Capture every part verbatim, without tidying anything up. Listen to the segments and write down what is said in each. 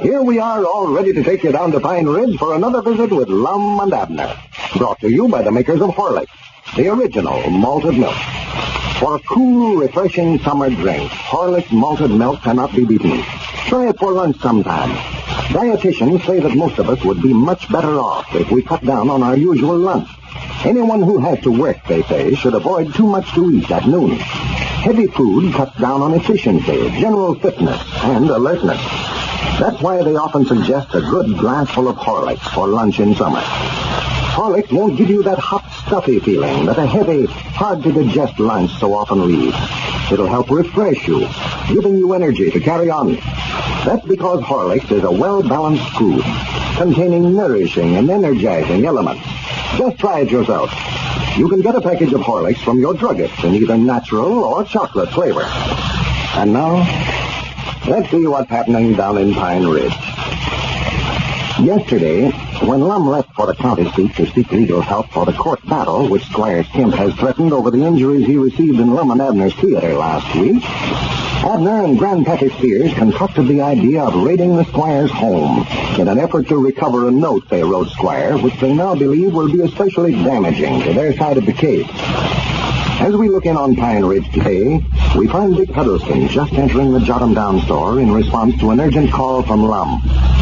Here we are, all ready to take you down to Pine Ridge for another visit with Lum and Abner. Brought to you by the makers of Horlicks, the original malted milk. For a cool, refreshing summer drink, Horlicks malted milk cannot be beaten. Try it for lunch sometime. Dietitians say that most of us would be much better off if we cut down on our usual lunch. Anyone who has to work, they say, should avoid too much to eat at noon. Heavy food cuts down on efficiency, general fitness, and alertness. That's why they often suggest a good glassful of Horlicks for lunch in summer. Horlicks won't give you that hot, stuffy feeling that a heavy, hard-to-digest lunch so often leaves. It'll help refresh you, giving you energy to carry on. That's because Horlicks is a well-balanced food, containing nourishing and energizing elements. Just try it yourself. You can get a package of Horlicks from your druggist in either natural or chocolate flavor. And now, let's see what's happening down in Pine Ridge. Yesterday, when Lum left for the county seat to seek legal help for the court battle which Squire Kemp has threatened over the injuries he received in Lum and Abner's theater last week, Abner and Grandpappy Spears concocted the idea of raiding the Squire's home in an effort to recover a note they wrote Squire, which they now believe will be especially damaging to their side of the case. As we look in on Pine Ridge today, we find Dick Huddleston just entering the Jot-'em Down store in response to an urgent call from Lum.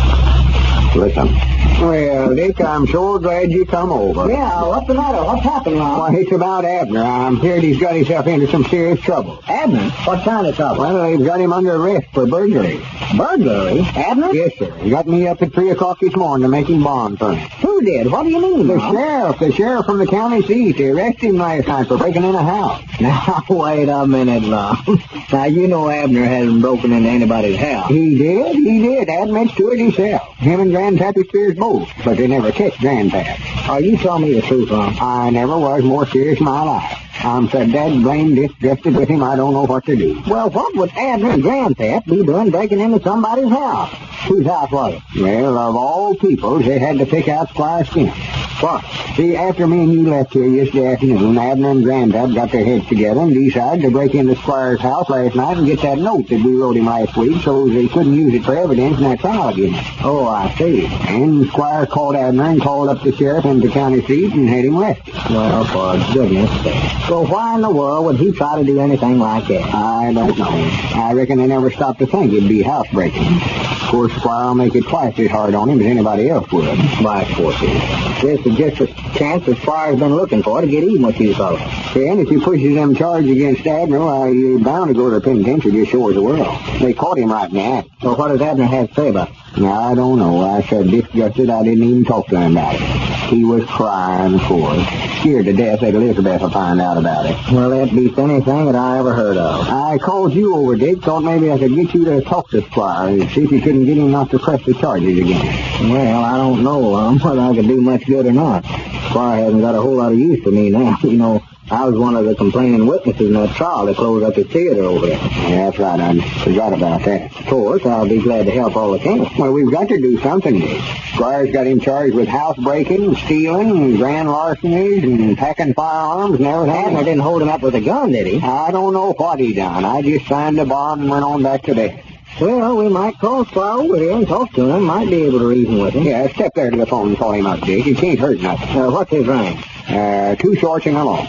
Listen. Well, Dick, I'm sure glad you come over. Yeah, what's the matter? What's happened, Lum? Well, it's about Abner. I'm hearing he's got himself into some serious trouble. Abner? What kind of trouble? Well, they've got him under arrest for burglary. Burglary? Abner? Yes, sir. He got me up at three o'clock this morning to make him bond for me. Who did? What do you mean, The Lum? sheriff. The sheriff from the county seat. They arrested him last night for breaking in a house. Now, wait a minute, Lum. Now, you know Abner hasn't broken into anybody's house. He did. He did. Admits to it himself. Him and Grandpappy Spears both. But they never catch Grandpap. Are you telling me the truth, Lum? I never was more serious in my life. I'm so dead blamed disgusted with him, I don't know what to do. Well, what would Abner and Grandpap be doing breaking into somebody's house? Whose house was it? Well, of all people, they had to pick out Squire Skinner. What? See, after me and you left here yesterday afternoon, Abner and Grandpap got their heads together and decided to break into Squire's house last night and get that note that we wrote him last week so they couldn't use it for evidence in that trial against him. Oh, I see. And Squire called Abner and called up the sheriff and the county seat and had him arrested. Well, for goodness sake. So why in the world would he try to do anything like that? I don't know. I reckon they never stopped to think it'd be housebreaking. Of course, Squire will make it twice as hard on him as anybody else would. By of course he is. This is just a chance that Squire's been looking for to get even with you fellas. Yeah, and if he pushes them charges against Abner, why, you're bound to go to the penitentiary just sure as the world. They caught him right in the act. So what does Abner have to say about it? Now, I don't know. I said disgusted. I didn't even talk to him about it. He was crying, of course. Scared to death that Elizabeth will find out about it. Well, that beats anything that I ever heard of. I called you over, Dick. Thought maybe I could get you to talk to Squire and see if you couldn't get him not to press the charges again. Well, I don't know um, whether I could do much good or not. Squire hasn't got a whole lot of use for me now. You know, I was one of the complaining witnesses in that trial that closed up the theater over there. Yeah, that's right. I forgot about that. Of course, I'll be glad to help all I can. Well, we've got to do something, Dick. Squire's got him charged with housebreaking, stealing, grand larcenies, and packing firearms and everything. Abner didn't hold him up with a gun, did he? I don't know what he done. I just signed a bond and went on back to bed. Well, we might call Squire over here and talk to him. Might be able to reason with him. Yeah, step there to the phone and call him up, Dick. He can't hurt nothing. Uh, what's his rank? Uh, two shorts and a long.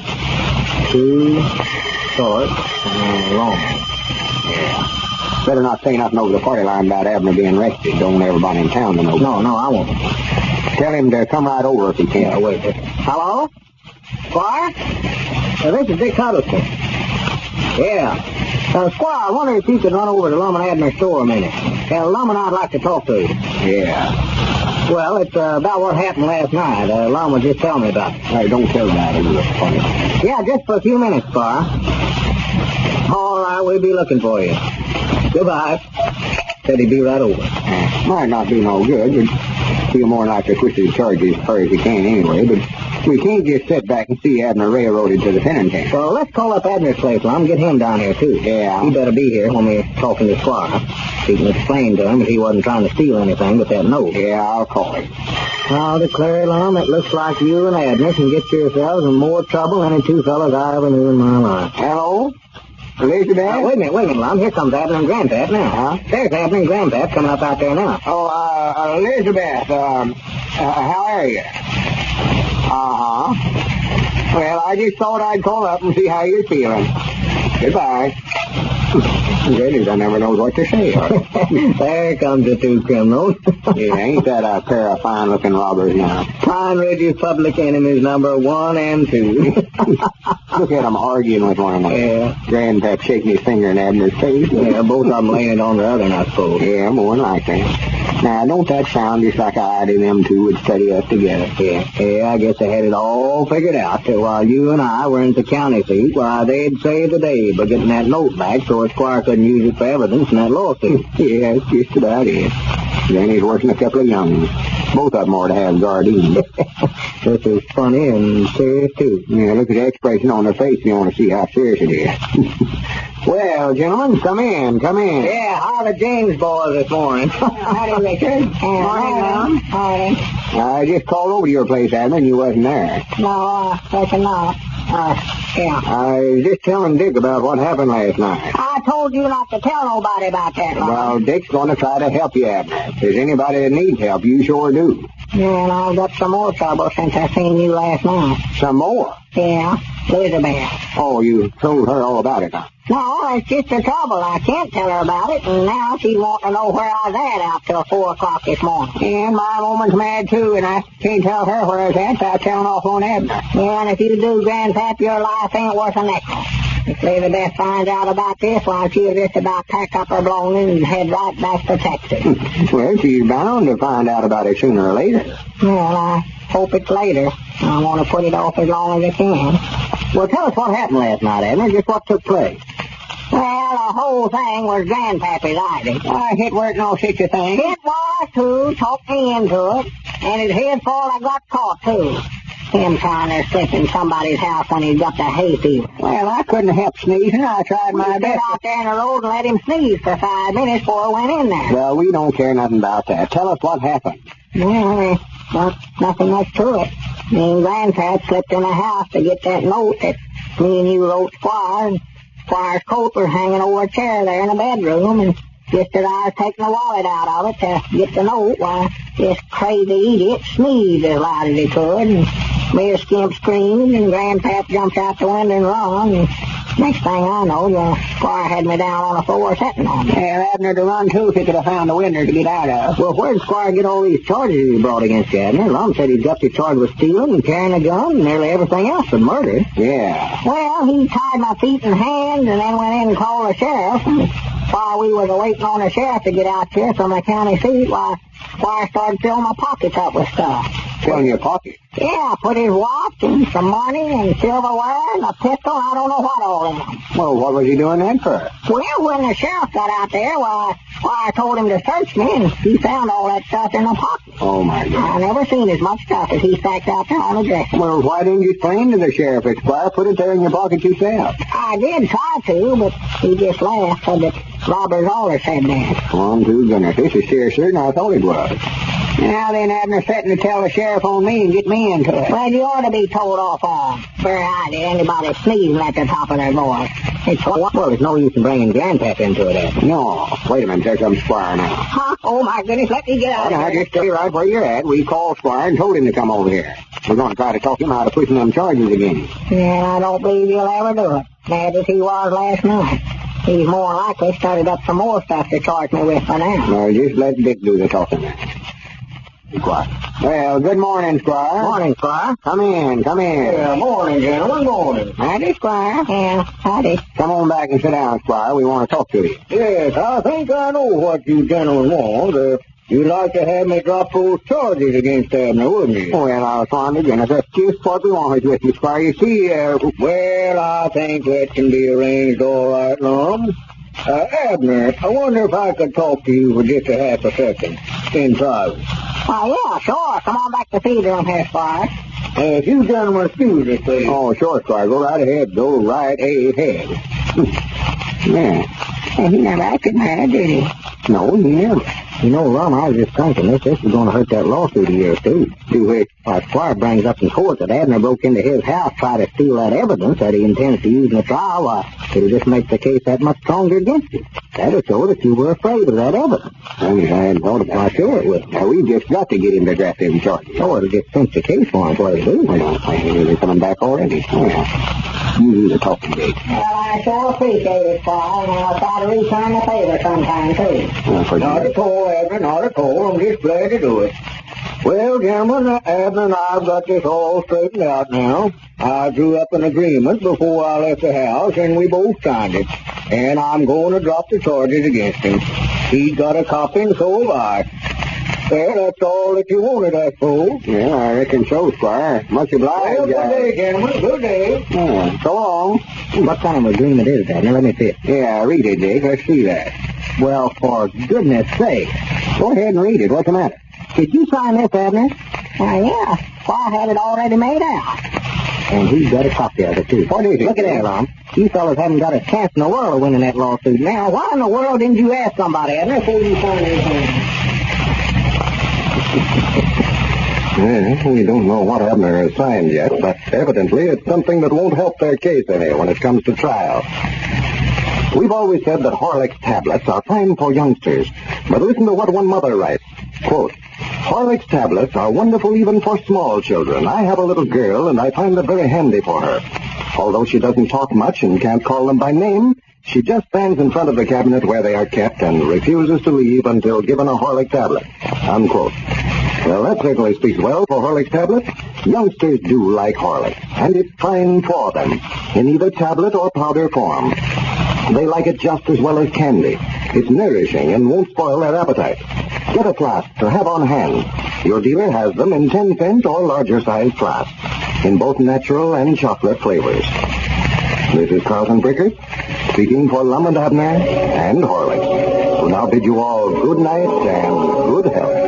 Two shorts and a long. Yeah. Better not say nothing over the party line about Abner being arrested. Don't want everybody in town to know. No, no, I won't. Tell him to come right over if he can. Yeah, wait. Hello? Squire? Uh, this is Dick Huddleston. Yeah. Uh, Squire, I wonder if you could run over to Lum and Abner's store a minute. Uh, Lum and I'd like to talk to you. Yeah. Well, it's uh, about what happened last night. Uh, Lum was just telling me about it. Hey, don't tell that. It was funny. Yeah, just for a few minutes, Squire. All right, we'll be looking for you. Goodbye. Said he'd be right over. Uh, might not be no good, but feel more like to twist his charges as far as he can anyway, but we can't just sit back and see Abner railroaded to the penitentiary. Well, let's call up Abner's place, Lum. Get him down here, too. Yeah. He better be here when we're talking to Squire. He can explain to him that he wasn't trying to steal anything but that note. Yeah, I'll call him. I'll declare, Lum, it looks like you and Abner can get yourselves in more trouble than any two fellas I ever knew in my life. Hello? Elizabeth? Uh, wait a minute, wait a minute, Lum. Here comes Abner and Grandpap now. Huh? There's Abner and Grandpap coming up out there now. Oh, uh, Elizabeth, um, uh, how are you? Uh-huh. Well, I just thought I'd call up and see how you're feeling. Goodbye. Really, I never knows what to say. There comes the two criminals. Yeah, ain't that a pair of fine-looking robbers now? Pine Ridge's public enemies number one and two. Look at them arguing with one another. Yeah. Grandpap shaking his finger in Abner's face. Yeah, both of them laying it on the other, I suppose. Yeah, more than likely. Now, don't that sound just like I and them two would study up together? Yeah, yeah, I guess they had it all figured out. That while you and I were in the county seat, why, they'd save the day by getting that note back so a squire couldn't use it for evidence in that lawsuit. Yeah, it's just about it. Then he's working a couple of young ones. Both of them ought to have guardians. This is funny and serious, too. Yeah, look at the expression on their face if you want to see how serious it is. Well, gentlemen, come in, come in. Yeah, how are the James boys this morning? Howdy, Richard. Morning, Mom. Howdy. I just called over to your place, Abner, and you wasn't there. No, uh, reckon not. Uh, yeah. I was just telling Dick about what happened last night. I told you not to tell nobody about that, Mom. Well, Dick's going to try to help you, Abner. If there's anybody that needs help, you sure do. Yeah, and I've got some more trouble since I seen you last night. Some more? Yeah, Elizabeth. Oh, you told her all about it, huh? No, it's just the trouble. I can't tell her about it, and now she'd want to know where I was at out till four o'clock this morning. And my woman's mad, too, and I can't tell her where I was at, so I'm telling off on Abner. Yeah, and if you do, Grandpap, your life ain't worth a nickel. If Elizabeth finds out about this, why, she'll just about pack up her belongings and head right back to Texas. Well, she's bound to find out about it sooner or later. Well, I hope it's later. I want to put it off as long as I can. Well, tell us what happened last night, Abner, just what took place. Well, the whole thing was Grandpappy's idea. Why, it weren't no such a thing. It was, too. Talked me into it. And it's his fault I got caught, too. Him trying to slip in somebody's house when he got the hay field. Well, I couldn't help sneezing. I tried my we best. out there in the road and let him sneeze for five minutes before I went in there. Well, we don't care nothing about that. Tell us what happened. Well, there's not, nothing much to it. Me and Grandpap slipped in the house to get that note that me and you wrote Squire, and Squire's coat was hanging over a chair there in the bedroom, and just as I was taking the wallet out of it to get the note, why, this crazy idiot sneezed as loud as he could, and Mayor Skimp screamed, and Grandpap jumped out the window and run, and next thing I know, the Squire had me down on the floor sitting on me. Well, Abner to run, too, if he could have found a window to get out of. Well, where did Squire get all these charges he brought against you, Abner? Lum said he'd got you charged with stealing and carrying a gun and nearly everything else but murder. Yeah. Well, he tied my feet and hands and then went in and called the sheriff. And while we was waiting on the sheriff to get out here from the county seat, why, Squire started filling my pockets up with stuff. Filling your pocket? Yeah, put his watch and some money and silverware and a pistol, I don't know what all in them. Well, what was he doing that for? Well, when the sheriff got out there, why, why I told him to search me, and he found all that stuff in my pocket. Oh, my God. I never seen as much stuff as he stacked out there on the dresser. Well, why didn't you explain to the sheriff, Squire? Put it there in your pocket yourself. I did try to, but he just laughed, said that Robert Zoller said that. One, two, goodness, this is seriouser than I thought it was. Now then, Abner, setting to tell the sheriff on me and get me into it. Well, you ought to be told off on. Very idea anybody sneezing at the top of their voice. It's, well, there's no use in bringing Grandpap into it, Abner. No. Wait a minute, there's some Squire now. Huh? Oh, my goodness, let me get out Well, of now, here. just stay right where you're at. We called Squire and told him to come over here. We're going to try to talk him out of pushing them charges again. Yeah, I don't believe you'll ever do it. Mad as he was last night. He's more likely started up some more stuff to charge me with for now. No, just let Dick do the talking. Squire. Well, good morning, Squire. Morning, Squire. Come in, come in. Yeah, morning, gentlemen, morning. Howdy, Squire. Yeah, howdy. Come on back and sit down, Squire. We want to talk to you. Yes, I think I know what you gentlemen want. Uh, you'd like to have me drop those charges against Abner, wouldn't you? Well, I was wondering, goodness, that's just what we wanted with you, Squire. You see, uh... Well, I think that can be arranged all right, Lum. Uh, Abner, I wonder if I could talk to you for just a half a second, in private. Oh, yeah, sure. Come on back to the feed room here, Squire. Uh, if you gentlemen excuse me, please. Oh, sure, Squire. Go right ahead. Go right ahead. Yeah. And he never acted mad, did he? No, he never. You know, Lum, I was just thinking this, this is going to hurt that lawsuit of yours, too. Do it. Our squire brings up in court that Abner broke into his house, tried to steal that evidence that he intends to use in the trial. Why, it'll just make the case that much stronger against you. That'll show that you were afraid of that evidence. I mean, I hadn't thought about it. Sure it will. Now, we just got to get him to draft them charges. Oh, it'll just cinch the case for him, what it'll do. Well, I think they're coming back already. Yeah. You do the talking, Jake. Well, I sure appreciate it, Squire, and I'll try to return the favor sometime, too. Uh, Not at all, Abner, not at all. I'm just glad to do it. Well, gentlemen, Abner and I have got this all straightened out now. I drew up an agreement before I left the house, and we both signed it. And I'm going to drop the charges against him. He's got a copy, and so have I. Well, that's all that you wanted, I suppose. Yeah, I reckon so, Squire. Much obliged. Well, good day, gentlemen. Good day. Yeah, so long. What kind of agreement is that? Now, let me see it. Yeah, read it, Jake. Let's see that. Well, for goodness sake. Go ahead and read it. What's the matter? Did you sign this, Abner? Why, yeah. Well, I had it already made out. And he's got a copy of it, too. What is it? Look at that, Lum. You fellas haven't got a chance in the world of winning that lawsuit. Now, why in the world didn't you ask somebody, Abner, before you signed anything? Well, we don't know what Abner has signed yet, but evidently it's something that won't help their case any when it comes to trial. We've always said that Horlick's tablets are fine for youngsters, but listen to what one mother writes. Quote, Horlick's tablets are wonderful even for small children. I have a little girl, and I find them very handy for her. Although she doesn't talk much and can't call them by name, she just stands in front of the cabinet where they are kept and refuses to leave until given a Horlick tablet. Unquote. Well, that certainly speaks well for Horlick's tablets. Youngsters do like Horlick, and it's fine for them, in either tablet or powder form. They like it just as well as candy. It's nourishing and won't spoil their appetite. Get a flask to have on hand. Your dealer has them in ten cent or larger size flasks, in both natural and chocolate flavors. This is Carlton Brickers, speaking for Lum and Abner and Horlick, who now bid you all good night and good health.